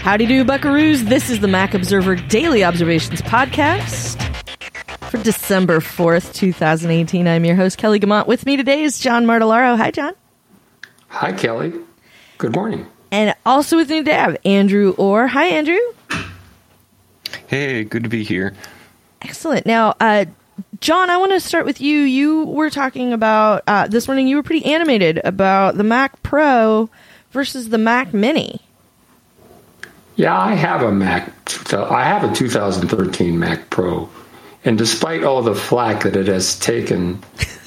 Howdy do, buckaroos. This is the Mac Observer Daily Observations Podcast for December 4th, 2018. I'm your host, Kelly Gamont. With me today is John Martellaro. Hi, John. Hi, Kelly. Good morning. And also with me today, I have Andrew Orr. Hi, Andrew. Hey, good to be here. Excellent. Now, John, I want to start with you. You were talking about, this morning, you were pretty animated about the Mac Pro versus the Mac Mini. Yeah, I have a Mac. I have a 2013 Mac Pro, and despite all the flack that it has taken,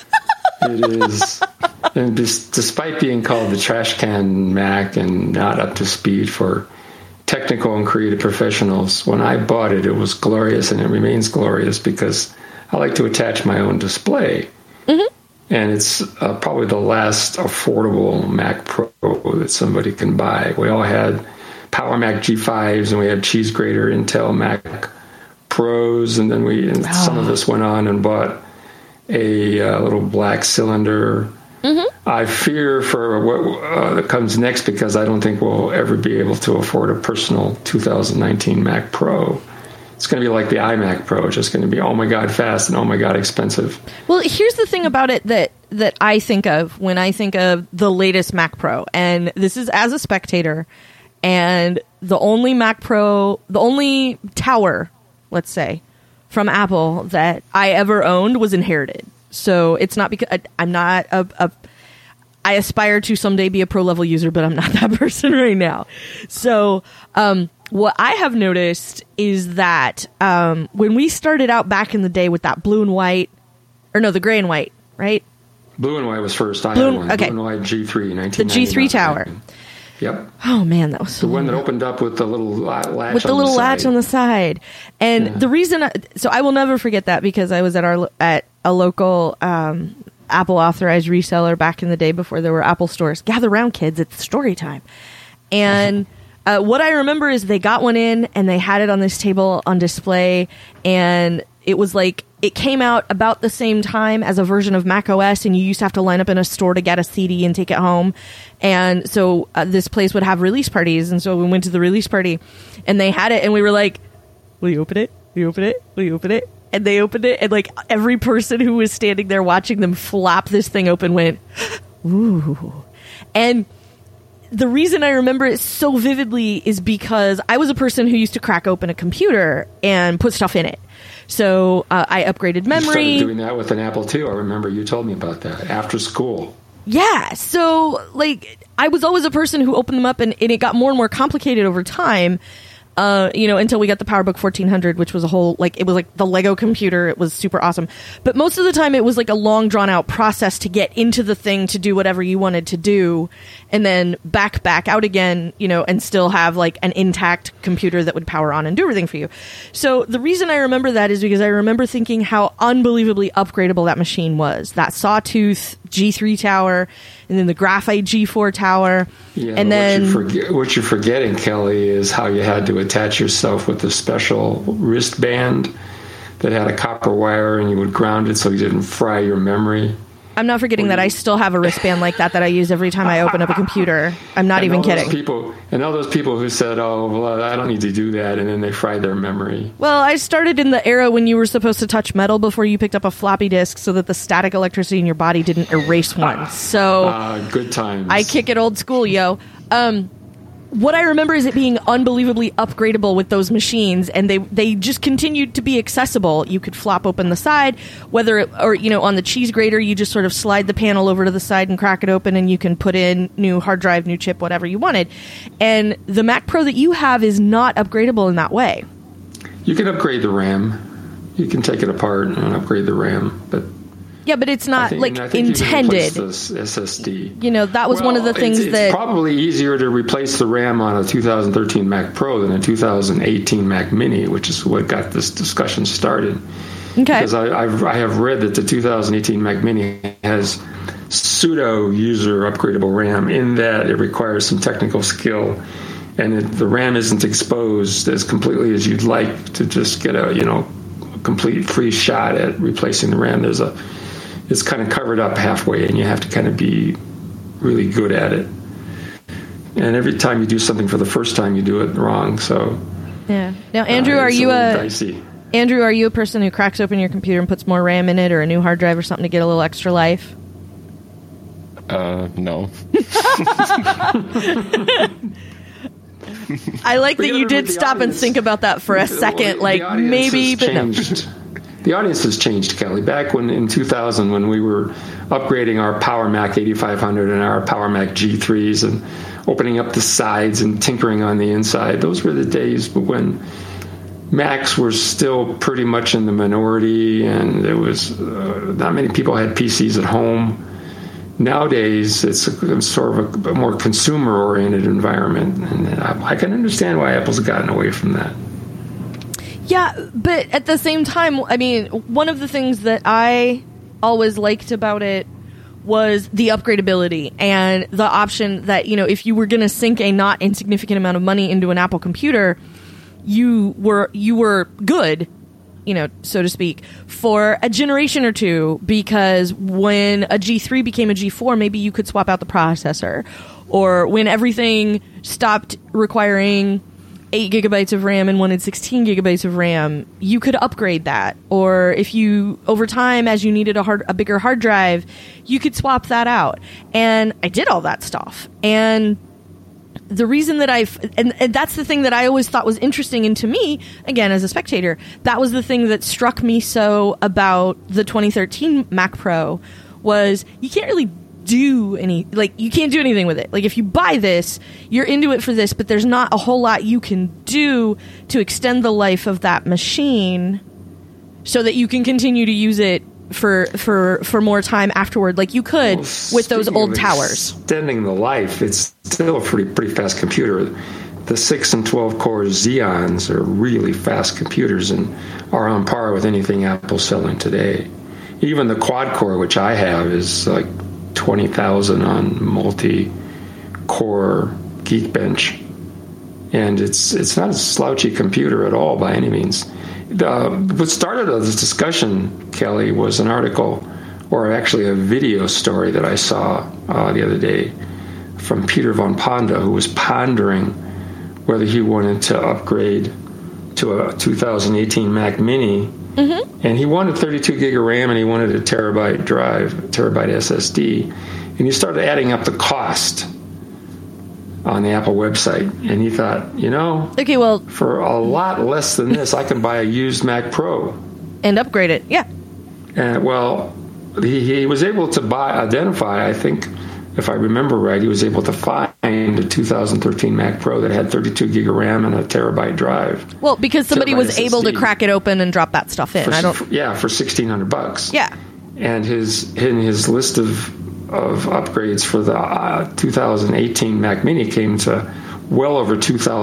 it is, and despite being called the trash can Mac and not up to speed for technical and creative professionals, when I bought it, it was glorious, and it remains glorious because I like to attach my own display. Mm-hmm. And it's probably the last affordable Mac Pro that somebody can buy. We all had Power Mac G5s, and we had cheese grater Intel Mac Pros, and then some of us went on and bought a little black cylinder. Mm-hmm. I fear for what that comes next because I don't think we'll ever be able to afford a personal 2019 Mac Pro. It's going to be like the iMac Pro. It's just going to be, oh my God, fast and oh my God, expensive. Well, here's the thing about it that I think of when I think of the latest Mac Pro, and this is as a spectator. And the only Mac Pro, the only tower, let's say, from Apple that I ever owned was inherited. So it's not because I'm not I aspire to someday be a pro level user, but I'm not that person right now. So what I have noticed is that when we started out back in the day with that blue and white, or no, the gray and white, right? Blue and white was first. I had one. Okay. Blue and white G3, 1999. The G3 tower. Yep. Oh man, that was so the one that opened up with the little latch. With the little latch on the side, and the reason, so I will never forget that because I was at a local Apple authorized reseller back in the day before there were Apple stores. Gather round, kids! It's story time. And what I remember is they got one in and they had it on this table on display, and it was like it came out about the same time as a version of Mac OS, and you used to have to line up in a store to get a CD and take it home. And so this place would have release parties, and so we went to the release party, and they had it, and we were like, will you open it? Will you open it? Will you open it? And they opened it, and like every person who was standing there watching them flap this thing open went, ooh. And the reason I remember it so vividly is because I was a person who used to crack open a computer and put stuff in it. So I upgraded memory. You started doing that with an Apple II. I remember you told me about that after school. Yeah. So like I was always a person who opened them up, and it got more and more complicated over time. Until we got the PowerBook 1400, which was it was like the Lego computer. It was super awesome. But most of the time it was like a long drawn out process to get into the thing to do whatever you wanted to do, and then back out again, and still have like an intact computer that would power on and do everything for you. So the reason I remember that is because I remember thinking how unbelievably upgradable that machine was. That Sawtooth G3 tower, and then the Graphite G4 tower. Yeah, and then what you're forgetting, Kelly, is how you had to attach yourself with a special wristband that had a copper wire, and you would ground it so you didn't fry your memory. I'm not forgetting that I still have a wristband like that I use every time I open up a computer. I'm not even kidding. All those people who said, oh, well, I don't need to do that, and then they fried their memory. Well, I started in the era when you were supposed to touch metal before you picked up a floppy disk so that the static electricity in your body didn't erase one. So good times. I kick it old school, yo. What I remember is it being unbelievably upgradable with those machines, and they just continued to be accessible. You could flop open the side, on the cheese grater, you just sort of slide the panel over to the side and crack it open, and you can put in new hard drive, new chip, whatever you wanted. And the Mac Pro that you have is not upgradable in that way. You can upgrade the RAM. You can take it apart and upgrade the RAM, but... Yeah, but it's not I think intended. You can replace the SSD. That was one of the things it's probably easier to replace the RAM on a 2013 Mac Pro than a 2018 Mac Mini, which is what got this discussion started. Okay. Because I have read that the 2018 Mac Mini has pseudo user upgradable RAM in that it requires some technical skill, and the RAM isn't exposed as completely as you'd like to just get a complete free shot at replacing the RAM. It's kind of covered up halfway, and you have to kind of be really good at it. And every time you do something for the first time, you do it wrong. So yeah. Now, Andrew, are you Andrew, are you a person who cracks open your computer and puts more RAM in it, or a new hard drive or something to get a little extra life? No. I like that you did stop and think about that for a second, like maybe, but no. The audience has changed, Kelly. Back when in 2000, when we were upgrading our Power Mac 8500 and our Power Mac G3s and opening up the sides and tinkering on the inside, those were the days when Macs were still pretty much in the minority, and there was not many people had PCs at home. Nowadays, it's sort of a more consumer-oriented environment, and I can understand why Apple's gotten away from that. Yeah, but at the same time, I mean, one of the things that I always liked about it was the upgradability and the option that, you know, if you were going to sink a not insignificant amount of money into an Apple computer, you were good, you know, so to speak, for a generation or two, because when a G3 became a G4, maybe you could swap out the processor, or when everything stopped requiring 8 gigabytes of RAM and wanted 16 gigabytes of RAM, you could upgrade that. Or if you, over time, as you needed a bigger hard drive, you could swap that out. And I did all that stuff. And the reason that and that's the thing that I always thought was interesting, and to me, again, as a spectator, that was the thing that struck me so about the 2013 Mac Pro, was you can't really do you can't do anything with it. Like, if you buy this, you're into it for this, but there's not a whole lot you can do to extend the life of that machine so that you can continue to use it for more time afterward, like you could with those old towers. Extending the life, it's still a pretty fast computer. The 6 and 12 core Xeons are really fast computers and are on par with anything Apple's selling today. Even the quad core, which I have, is like 20,000 on multi-core Geekbench, and it's not a slouchy computer at all by any means. What started this discussion, Kelly, was an article, or actually a video story that I saw the other day from Peter von Ponda, who was pondering whether he wanted to upgrade to a 2018 Mac Mini. Mm-hmm. And he wanted 32 gig of RAM, and he wanted a terabyte drive, terabyte SSD. And he started adding up the cost on the Apple website, and he thought, okay, well, for a lot less than this, I can buy a used Mac Pro and upgrade it. Yeah. Well, he was able to identify, I think, if I remember right, he was able to find a 2013 Mac Pro that had 32 gig of RAM and a terabyte drive. Well, because somebody was able to crack it open and drop that stuff in. For $1,600. Yeah. And in his list of upgrades for the 2018 Mac Mini came to well over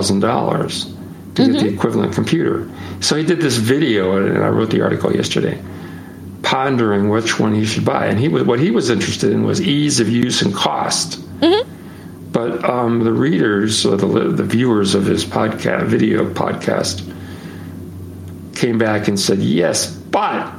$2,000 to get the equivalent computer. So he did this video, and I wrote the article yesterday, pondering which one he should buy. And what he was interested in was ease of use and cost. Mm-hmm. But the readers, or the viewers of his video podcast, came back and said, yes, but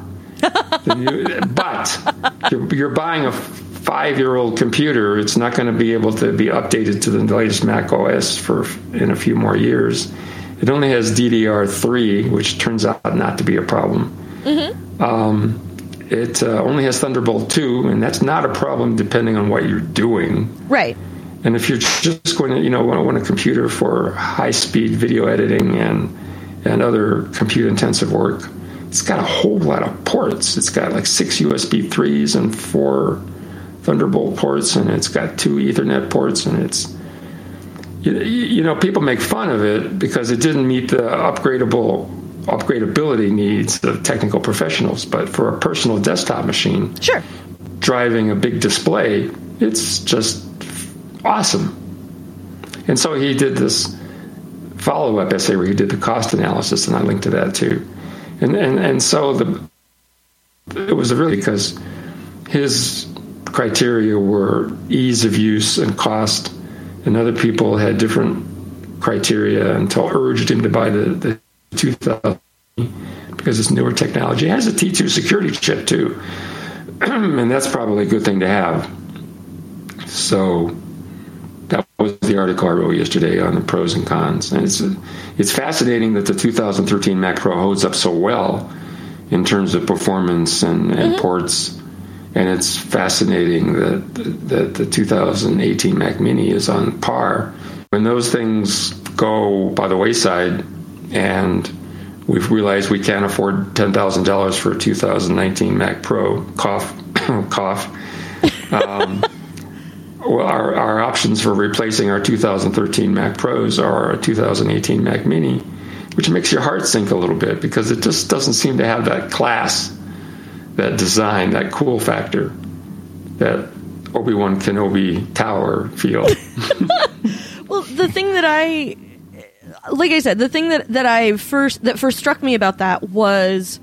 you're buying a 5-year-old computer. It's not going to be able to be updated to the latest Mac OS in a few more years. It only has DDR3, which turns out not to be a problem. Mm-hmm. It only has Thunderbolt 2, and that's not a problem depending on what you're doing. Right. And if you're just going to, want a computer for high-speed video editing and other compute-intensive work, it's got a whole lot of ports. It's got like 6 USB 3s and 4 Thunderbolt ports, and it's got 2 Ethernet ports, and it's, people make fun of it because it didn't meet the upgradability needs of technical professionals. But for a personal desktop machine, sure, driving a big display, it's just awesome. And so he did this follow-up essay where he did the cost analysis, and I linked to that too. And so it was really because his criteria were ease of use and cost, and other people had different criteria until urged him to buy the 2000 because it's newer technology. It has a T2 security chip too, and that's probably a good thing to have. So that was the article I wrote yesterday on the pros and cons. And it's fascinating that the 2013 Mac Pro holds up so well in terms of performance and ports. And it's fascinating that the 2018 Mac Mini is on par. When those things go by the wayside and we've realized we can't afford $10,000 for a 2019 Mac Pro, cough, well, our options for replacing our 2013 Mac Pros are a 2018 Mac Mini, which makes your heart sink a little bit because it just doesn't seem to have that class, that design, that cool factor, that Obi-Wan Kenobi tower feel. Well, the thing that like I said, the thing that first struck me about that was,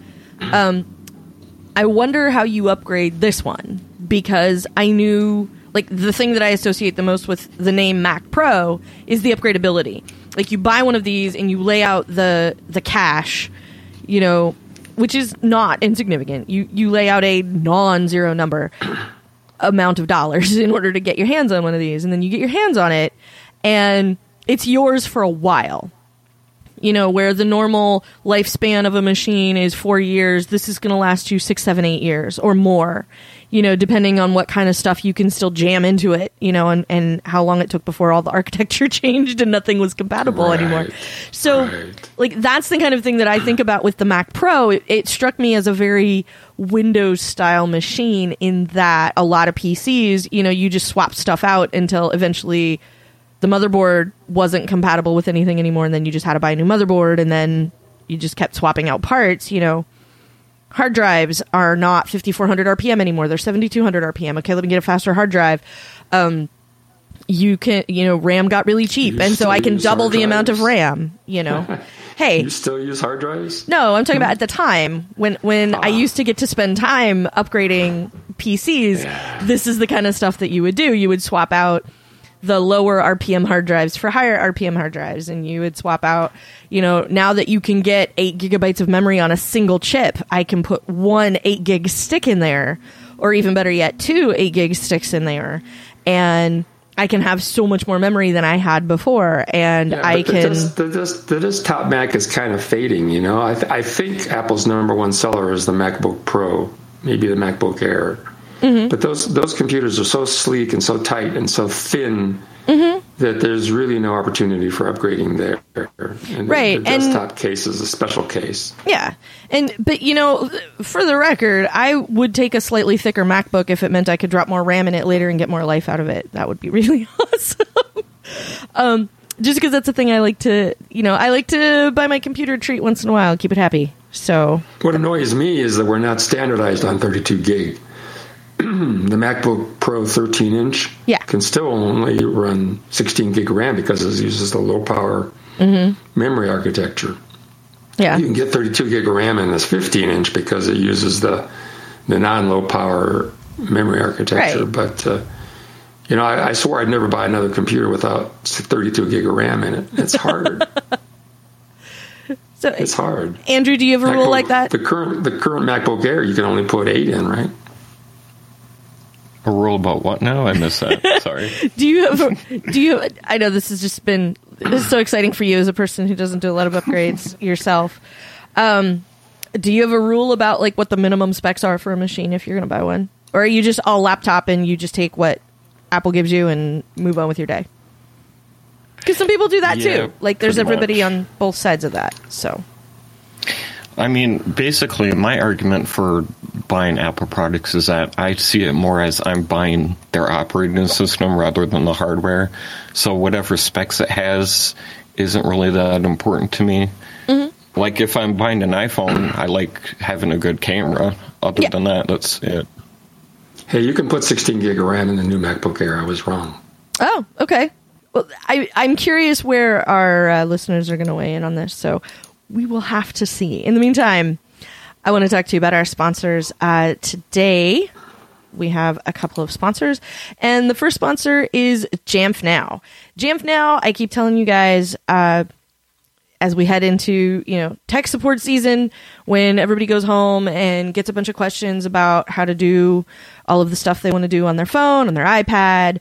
I wonder how you upgrade this one, because I knew, like, the thing that I associate the most with the name Mac Pro is the upgradability. Like, you buy one of these and you lay out the cash, you know, which is not insignificant. You lay out a non-zero number amount of dollars in order to get your hands on one of these, and then you get your hands on it, and it's yours for a while. You know, where the normal lifespan of a machine is 4 years, this is going to last you 6, 7, 8 years or more, you know, depending on what kind of stuff you can still jam into it, you know, and how long it took before all the architecture changed and nothing was compatible anymore. So, like, that's the kind of thing that I think about with the Mac Pro. It struck me as a very Windows-style machine in that a lot of PCs, you know, you just swap stuff out until eventually the motherboard wasn't compatible with anything anymore, and then you just had to buy a new motherboard, and then you just kept swapping out parts. You know, hard drives are not 5,400 RPM anymore; they're 7,200 RPM. Okay, let me get a faster hard drive. You can, you know, RAM got really cheap, and so I can double the amount of RAM. You know, hey, you still use hard drives? No, I'm talking about at the time when I used to get to spend time upgrading PCs. Yeah. This is the kind of stuff that you would do. You would swap out the lower RPM hard drives for higher RPM hard drives, and you would swap out, you know, now that you can get 8 gigabytes of memory on a single chip, I can put one 8 gig stick in there, or even better yet, 2 8 gig sticks in there, and I can have so much more memory than I had before, and I can... This top Mac is kind of fading, you know? I think Apple's number one seller is the MacBook Pro, maybe the MacBook Air. Mm-hmm. But those computers are so sleek and so tight and so thin that there's really no opportunity for upgrading there. And right. The desktop case is a special case. Yeah. But, you know, for the record, I would take a slightly thicker MacBook if it meant I could drop more RAM in it later and get more life out of it. That would be really awesome. Just because that's a thing I like to, you know, I like to buy my computer a treat once in a while, keep it happy. So what annoys me is that we're not standardized on 32 gig. The MacBook Pro 13-inch can still only run 16 gig RAM because it uses the low-power memory architecture. Yeah, you can get 32 gig RAM in this 15-inch because it uses the non-low-power memory architecture. Right. But, you know, I swore I'd never buy another computer without 32 gig of RAM in it. It's hard. It's hard. Andrew, do you have a rule like that? The current MacBook Air, you can only put 8 in, right? A rule about what now? I missed that. Sorry. Do you I know this is so exciting for you as a person who doesn't do a lot of upgrades yourself. Do you have a rule about, like, what the minimum specs are for a machine if you're going to buy one? Or are you just all laptop and you just take what Apple gives you and move on with your day? Because some people do that too. Like, there's everybody on both sides of that. So, I mean, basically, my argument for buying Apple products is that I see it more as I'm buying their operating system rather than the hardware. So whatever specs it has isn't really that important to me. Mm-hmm. Like, if I'm buying an iPhone, I like having a good camera. Other than that, that's it. Hey, you can put 16 gig of RAM in the new MacBook Air. I was wrong. Oh, okay. Well, I'm curious where our listeners are going to weigh in on this, so we will have to see. In the meantime, I want to talk to you about our sponsors. Today, we have a couple of sponsors, and the first sponsor is Jamf Now. Jamf Now, I keep telling you guys, as we head into, you know, tech support season, when everybody goes home and gets a bunch of questions about how to do all of the stuff they want to do on their phone, on their iPad,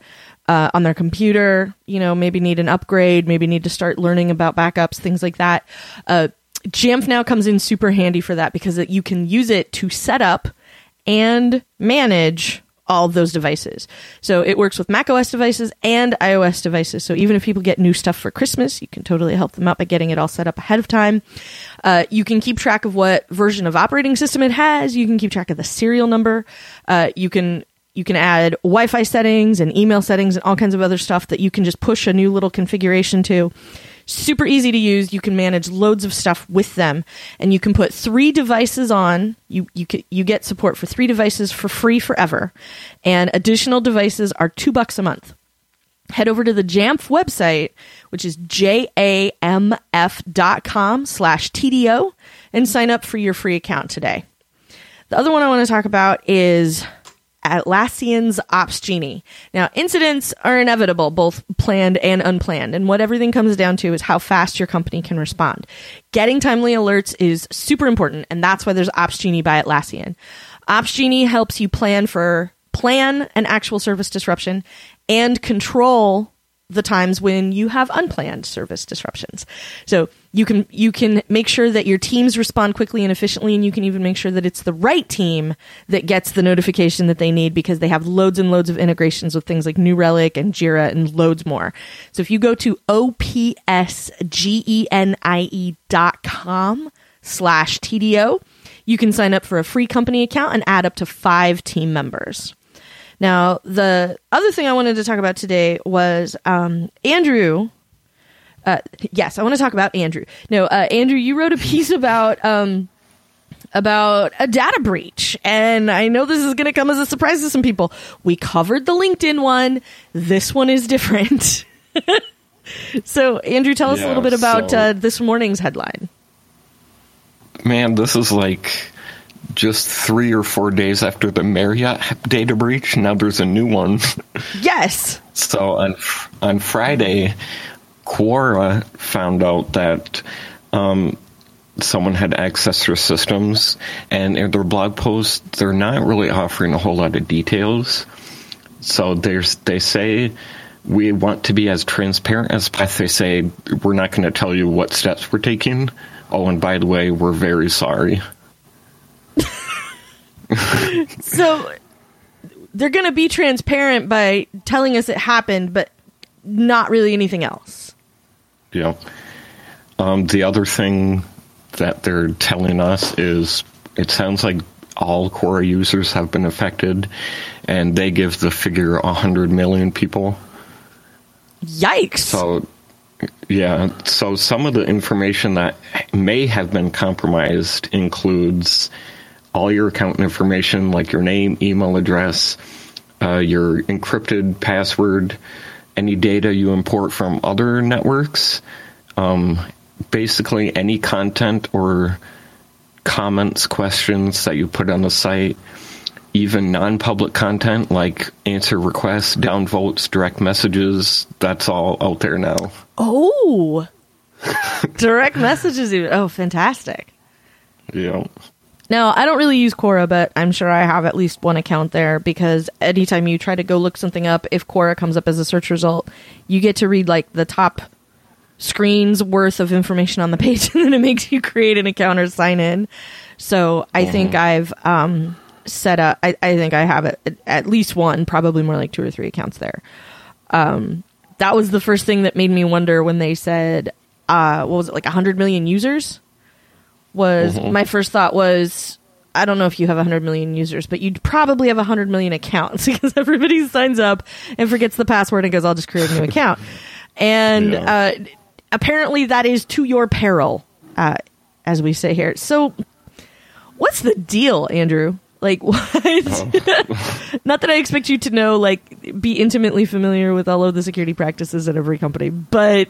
on their computer, maybe need an upgrade, maybe need to start learning about backups, things like that. Jamf now comes in super handy for that because you can use it to set up and manage all of those devices. So it works with macOS devices and iOS devices. So even if people get new stuff for Christmas, you can totally help them out by getting it all set up ahead of time. You can keep track of what version of operating system it has. You can keep track of the serial number. You can add Wi-Fi settings and email settings and all kinds of other stuff that you can just push a new little configuration to. Super easy to use. You can manage loads of stuff with them, and you can put 3 devices on. You get support for 3 devices for free forever, and additional devices are $2 a month. Head over to the Jamf website, which is jamf.com/TDO, and sign up for your free account today. The other one I want to talk about is Atlassian's Opsgenie. Now, incidents are inevitable, both planned and unplanned, and what everything comes down to is how fast your company can respond. Getting timely alerts is super important, and that's why there's Opsgenie by Atlassian. Opsgenie helps you plan an actual service disruption and control the times when you have unplanned service disruptions. So you can make sure that your teams respond quickly and efficiently, and you can even make sure that it's the right team that gets the notification that they need, because they have loads and loads of integrations with things like New Relic and Jira and loads more. So if you go to opsgenie.com/TDO, you can sign up for a free company account and add up to 5 team members. Now, the other thing I wanted to talk about today was Andrew. Yes, I want to talk about Andrew. No, Andrew, you wrote a piece about a data breach, and I know this is going to come as a surprise to some people. We covered the LinkedIn one. This one is different. So, Andrew, tell us a little bit about this morning's headline. Man, this is like just 3 or 4 days after the Marriott data breach. Now there's a new one. Yes. So on Friday, Quora found out that someone had accessed their systems, and in their blog post, they're not really offering a whole lot of details. So they say, we want to be as transparent as possible. They say, we're not going to tell you what steps we're taking. Oh, and by the way, we're very sorry. So they're going to be transparent by telling us it happened, but not really anything else. Yeah. The other thing that they're telling us is it sounds like all Quora users have been affected, and they give the figure 100 million people. Yikes. So, yeah. So some of the information that may have been compromised includes all your account information, like your name, email address, your encrypted password, any data you import from other networks, basically any content or comments, questions that you put on the site, even non-public content like answer requests, downvotes, direct messages. That's all out there now. Oh, direct messages. Oh, fantastic. Yeah. Now, I don't really use Quora, but I'm sure I have at least one account there, because anytime you try to go look something up, if Quora comes up as a search result, you get to read like the top screen's worth of information on the page, and then it makes you create an account or sign in. So I think I've set up, I think I have at least one, probably more like 2 or 3 accounts there. That was the first thing that made me wonder when they said, what was it, like 100 million users? My first thought was, I don't know if you have 100 million users, but you'd probably have 100 million Accounts, because everybody signs up and forgets the password and goes, I'll just create a new account. And apparently that is to your peril, as we say here. So what's the deal, Andrew? Like, what? Not that I expect you to know, like, be intimately familiar with all of the security practices at every company, but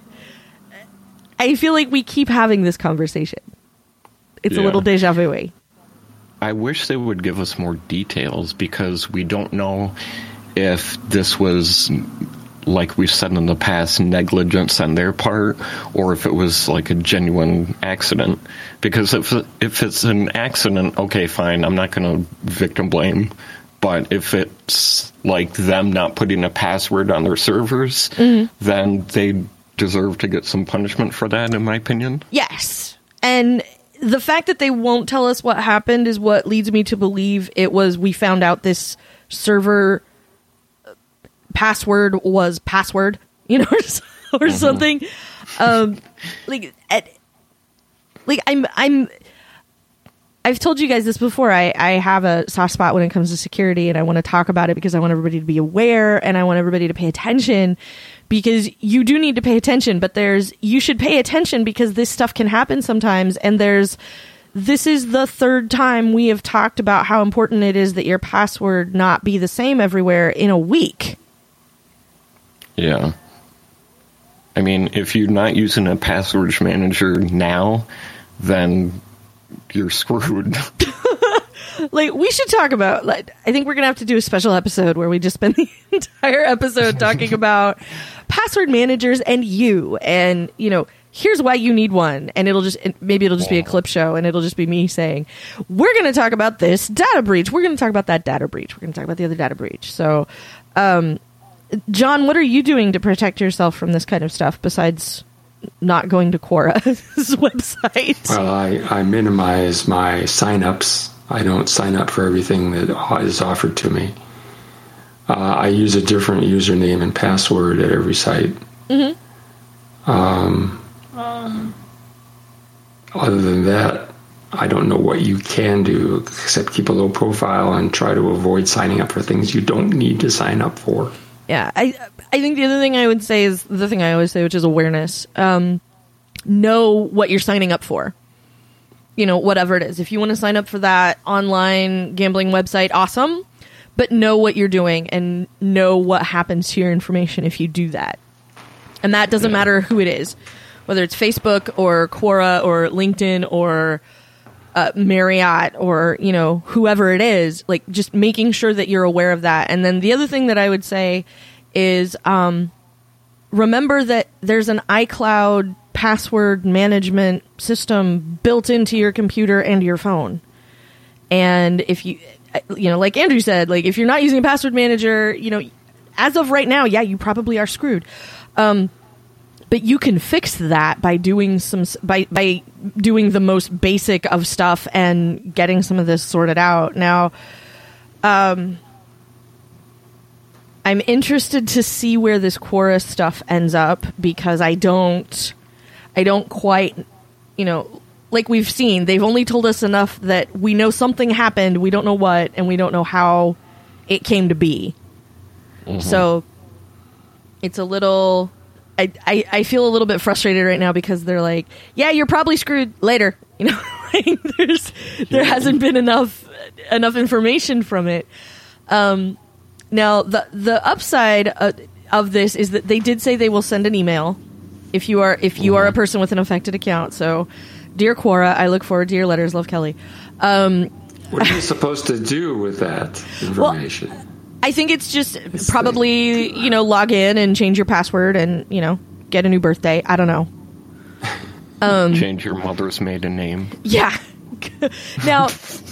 I feel like we keep having this conversation. It's a little deja vu-y. I wish they would give us more details, because we don't know if this was, like we've said in the past, negligence on their part, or if it was like a genuine accident. Because if it's an accident, okay, fine, I'm not going to victim blame. But if it's like them not putting a password on their servers, then they deserve to get some punishment for that, in my opinion. Yes. And the fact that they won't tell us what happened is what leads me to believe we found out this server password was password, or something. I've told you guys this before. I have a soft spot when it comes to security, and I want to talk about it because I want everybody to be aware and I want everybody to pay attention, because you do need to pay attention, but you should pay attention because this stuff can happen sometimes. And this is the third time we have talked about how important it is that your password not be the same everywhere in a week. Yeah. I mean, if you're not using a password manager now, then you're screwed. We should talk about, I think we're going to have to do a special episode where we just spend the entire episode talking about password managers and here's why you need one. And maybe it'll just be a clip show, and it'll just be me saying, we're going to talk about this data breach. We're going to talk about that data breach. We're going to talk about the other data breach. So, John, what are you doing to protect yourself from this kind of stuff besides not going to Quora's website? Well, I minimize my signups. I don't sign up for everything that is offered to me. I use a different username and password at every site. Other than that, I don't know what you can do except keep a low profile and try to avoid signing up for things you don't need to sign up for. Yeah, I think the other thing I would say is the thing I always say, which is awareness. Know what you're signing up for. Whatever it is. If you want to sign up for that online gambling website, awesome. But know what you're doing and know what happens to your information if you do that. And that doesn't matter who it is. Whether it's Facebook or Quora or LinkedIn or Marriott or, whoever it is, just making sure that you're aware of that. And then the other thing that I would say is remember that there's an iCloud password management system built into your computer and your phone. And if you, like Andrew said, if you're not using a password manager, as of right now, you probably are screwed. But you can fix that by doing by doing the most basic of stuff and getting some of this sorted out. Now, I'm interested to see where this Quora stuff ends up, because I don't quite, like we've seen, they've only told us enough that we know something happened, we don't know what, and we don't know how it came to be. So it's a little, I feel a little bit frustrated right now because they're like, yeah, you're probably screwed later. There hasn't been enough information from it. Now the upside of this is that they did say they will send an email if you are a person with an affected account. So, dear Quora, I look forward to your letters. Love, Kelly. What are you supposed to do with that information? Well, I think it's just probably, log in and change your password and, get a new birthday. I don't know. Change your mother's maiden name. Yeah. Now,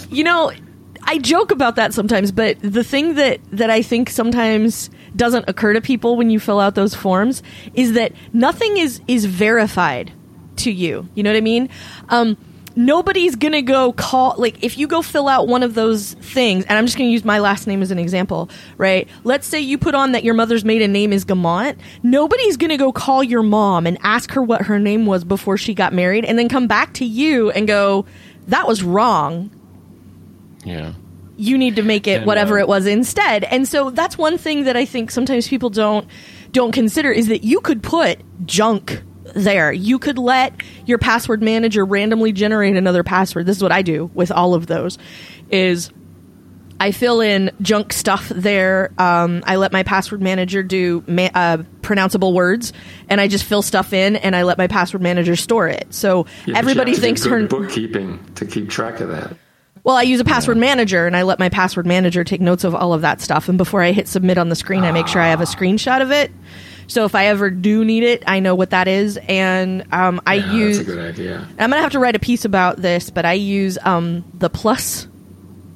I joke about that sometimes, but the thing that I think sometimes doesn't occur to people when you fill out those forms is that nothing is verified to you. You know what I mean? Nobody's gonna go call, if you go fill out one of those things, and I'm just gonna use my last name as an example, right? Let's say you put on that your mother's maiden name is Gamont. Nobody's gonna go call your mom and ask her what her name was before she got married and then come back to you and go, that was wrong. Yeah. You need to make it whatever it was instead. And so that's one thing that I think sometimes people don't consider, is that you could put junk there. You could let your password manager randomly generate another password. This is what I do with all of those, is I fill in junk stuff there. I let my password manager do pronounceable words, and I just fill stuff in, and I let my password manager store it. So everybody thinks her bookkeeping to keep track of that. Well, I use a password manager, and I let my password manager take notes of all of that stuff. And before I hit submit on the screen, I make sure I have a screenshot of it. So if I ever do need it, I know what that is. And use... That's a good idea. I'm going to have to write a piece about this, but I use the Plus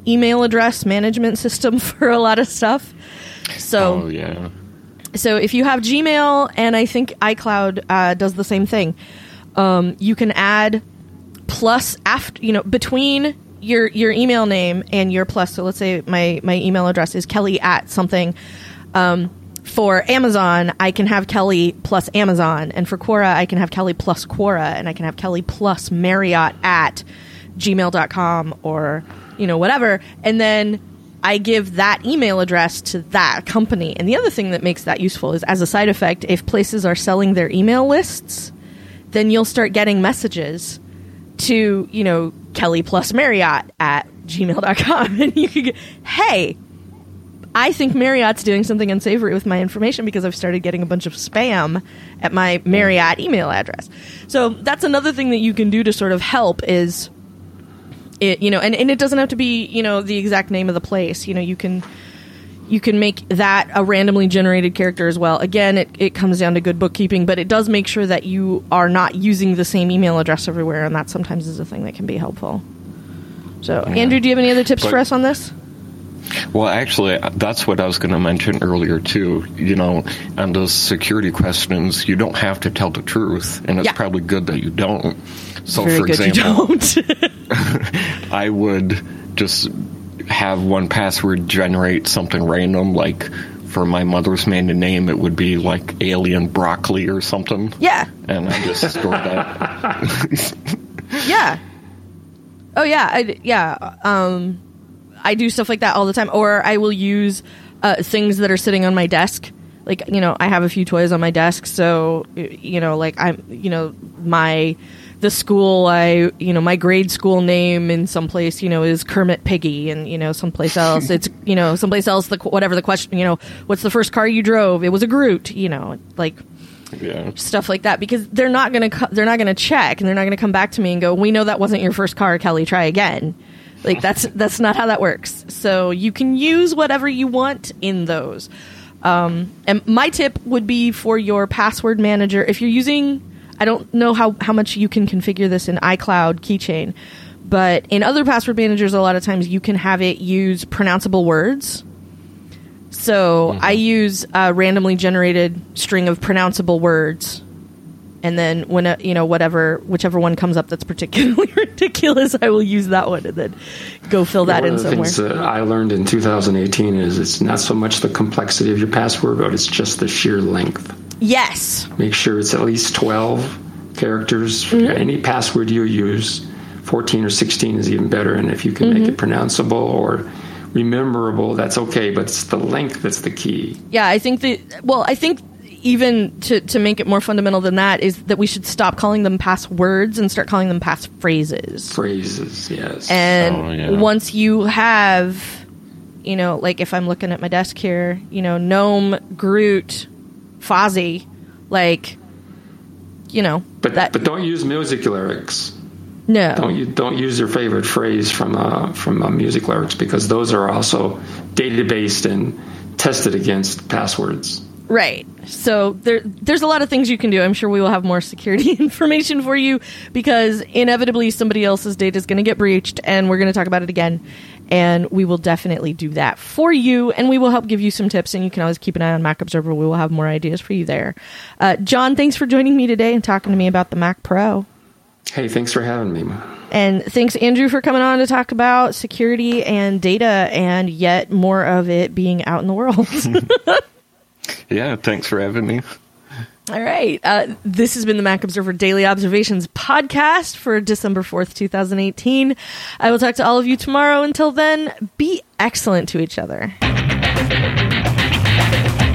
email address management system for a lot of stuff. So, So if you have Gmail, and I think iCloud does the same thing, you can add plus after, between your email name and your plus. So let's say my email address is Kelly at something. For Amazon, I can have Kelly plus Amazon, and for Quora, I can have Kelly plus Quora, and I can have Kelly plus Marriott at gmail.com or, whatever. And then I give that email address to that company. And the other thing that makes that useful is, as a side effect, if places are selling their email lists, then you'll start getting messages to, Kelly plus Marriott at gmail.com. And you can get, hey, I think Marriott's doing something unsavory with my information because I've started getting a bunch of spam at my Marriott email address. So that's another thing that you can do to sort of help is, and it doesn't have to be, the exact name of the place. You can make that a randomly generated character as well. Again, it comes down to good bookkeeping, but it does make sure that you are not using the same email address everywhere, and that sometimes is a thing that can be helpful. So, Andrew, do you have any other tips for us on this? Well, actually, that's what I was going to mention earlier, too. On those security questions, you don't have to tell the truth, and it's probably good that you don't. So, for example, I would just have 1Password generate something random, like for my mother's maiden name, it would be like Alien Broccoli or something. Yeah. And I just store that. Yeah. Oh, yeah. I do stuff like that all the time, or I will use things that are sitting on my desk. Like, I have a few toys on my desk, so the school my grade school name in some place is Kermit Piggy, and someplace else it's someplace else whatever the question, what's the first car you drove? It was a Groot, stuff like that, because they're not gonna check, and they're not gonna come back to me and go, we know that wasn't your first car, Kelly, try again. Like, that's not how that works. So you can use whatever you want in those. And my tip would be for your password manager. If you're using, I don't know how much you can configure this in iCloud Keychain, but in other password managers, a lot of times you can have it use pronounceable words. So I use a randomly generated string of pronounceable words. And then when whichever one comes up that's particularly ridiculous, I will use that one and then go fill that in somewhere. One of the things that I learned in 2018 is it's not so much the complexity of your password, but it's just the sheer length. Yes. Make sure it's at least 12 characters for any password you use. 14 or 16 is even better, and if you can make it pronounceable or rememberable, that's okay, but it's the length that's the key. Yeah, I think even to make it more fundamental than that is that we should stop calling them passwords and start calling them passphrases. Phrases, yes. And once you have, like if I'm looking at my desk here, Gnome, Groot, Fozzie, but don't use music lyrics. No. Don't use your favorite phrase from music lyrics, because those are also databased and tested against passwords. Right. So there's a lot of things you can do. I'm sure we will have more security information for you, because inevitably somebody else's data is going to get breached, and we're going to talk about it again. And we will definitely do that for you, and we will help give you some tips, and you can always keep an eye on Mac Observer. We will have more ideas for you there. John, thanks for joining me today and talking to me about the Mac Pro. Hey, thanks for having me. And thanks, Andrew, for coming on to talk about security and data, and yet more of it being out in the world. Yeah, thanks for having me. All right. This has been the Mac Observer Daily Observations podcast for December 4th, 2018. I will talk to all of you tomorrow. Until then, be excellent to each other.